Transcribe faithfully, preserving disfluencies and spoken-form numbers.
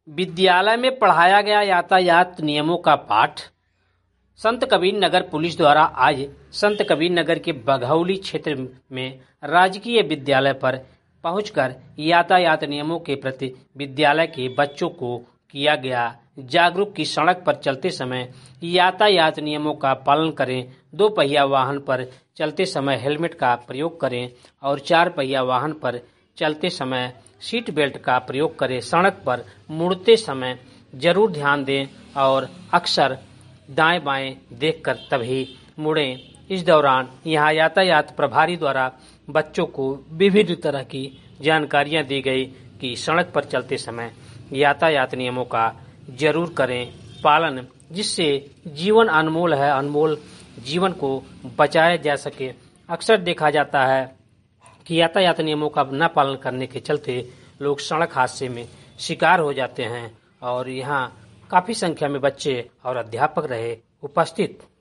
विद्यालय में पढ़ाया गया यातायात नियमों का पाठ। संत कबीर नगर पुलिस द्वारा आज संत कबीर नगर के बघौली क्षेत्र में राजकीय विद्यालय पर पहुंचकर यातायात नियमों के प्रति विद्यालय के बच्चों को किया गया जागरूक कि सड़क पर चलते समय यातायात नियमों का पालन करें, दो पहिया वाहन पर चलते समय हेलमेट का प्रयोग करें और चार पहिया वाहन पर चलते समय सीट बेल्ट का प्रयोग करें। सड़क पर मुड़ते समय जरूर ध्यान दें और अक्सर दाएं बाएं देखकर तभी मुड़ें। इस दौरान यहां यातायात प्रभारी द्वारा बच्चों को विभिन्न तरह की जानकारियां दी गई कि सड़क पर चलते समय यातायात नियमों का जरूर करें पालन, जिससे जीवन अनमोल है, अनमोल जीवन को बचाया जा सके। अक्सर देखा जाता है कि यातायात नियमों का न पालन करने के चलते लोग सड़क हादसे में शिकार हो जाते हैं और यहाँ काफी संख्या में बच्चे और अध्यापक रहे उपस्थित।